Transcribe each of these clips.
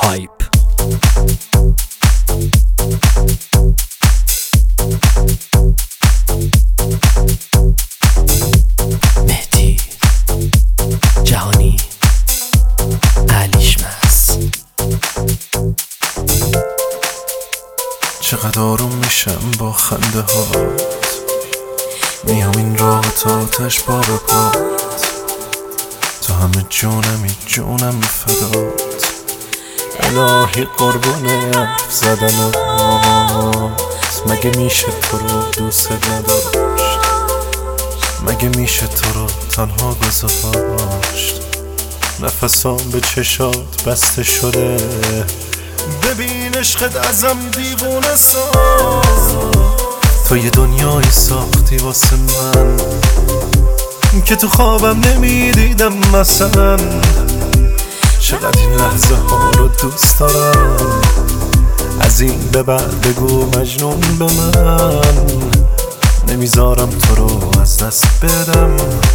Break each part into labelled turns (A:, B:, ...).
A: هایپ. مهدی جهانی علیش مس.
B: چقدر آروم میشم با خنده هات، میام این راه تا آتش پا به پات، تو همه جونم فدات، الهی قربونه حرف زدنات. مگه میشه تو رو دوست نداشت؟ مگه میشه تو رو تنها گذاشت؟ نفسام به چشات بسته شده، ببین عشقت ازم دیوونه ساز. تو یه دنیایی ساختی واسه من که تو خوابم نمیدیدم مثلا. چقدر این لحظه ها رو دوست دارم، از این به بعد بگو مجنون به من. نمیذارم تو رو از دست بدم،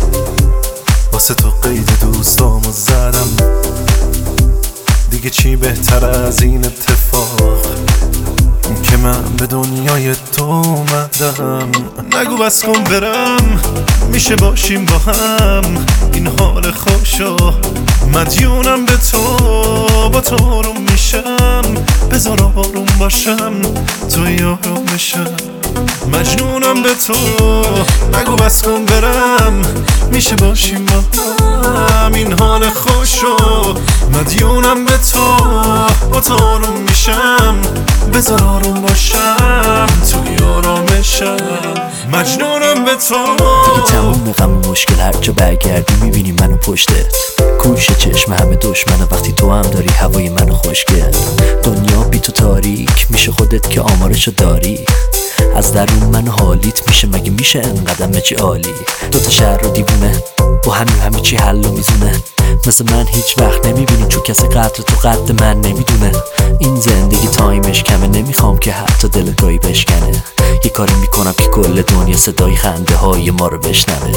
B: واسه تو قید دوستامو زدم. دیگه چی بهتر از این اتفاق که من به دنیای تو اومدم. نگو بس کن برم، میشه باشیم با هم، این حال خوشو مدیونم به تو. با تو آروم میشم، بذار آروم باشم، تو یارم بشم، مجنونم به تو. نگو بس کن برم، میشه باشیم با هم، این حال خوشو مدیونم به تو. با تو آروم میشم، بذار آروم باشم، تو یارمشم، مجنونم به تو.
A: دیگه تموم غم مشکل، هر جا برگردی میبینی منو پشتت. کوش چشم همه دشمنه وقتی تو هم داری هوای منو خوشگل. دنیا بی تو تاریک میشه، خودت که آمارشو داری. از درون من حالیت میشه، مگه میشه انقدر چی عالی. دوتا شهر رو دیوونه با همه چی حل و میزونه. مثل من هیچ وقت نمیبینی، چون کسی قدر تو قد من نمیدونه. این زندگی تایمش کمه، نمیخوام که حتی دلگاهی بشکنه. یه کاری میکنم که کل دنیا صدای خنده های ما رو بشنوه.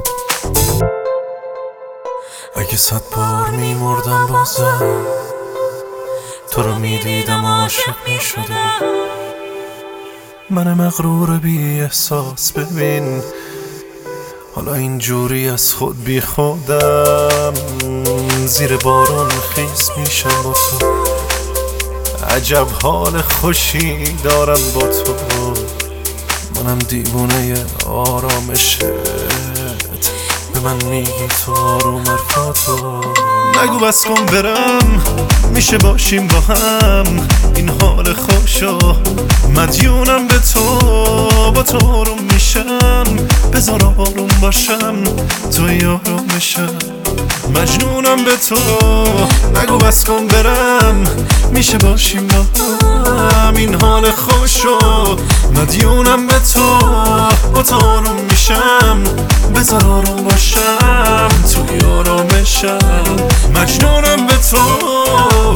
B: اگه 100 بار میمردم بازم، تو رو میدیدم عاشق میشدم. من مغرور بی احساس ببین، حالا اینجوری از خود بی خودم. زیر بارون خیس میشم با تو، عجب حال خوشی دارم با تو. منم دیوونه آرامشت، به من میگی تو آروم حرفاتو. نگو بس کن برم، میشه باشیم با هم، این حال خوشو مدیونم به تو. با تو آروم میشم، بذار آروم باشم، تو یارمشم، مجنونم به تو. نگو بس کن برم، میشه باشیم با هم، این حال خوشو مدیونم به تو. با تو آروم میشم، بذار آروم باشم، تو یارمشم، مجنونم به تو.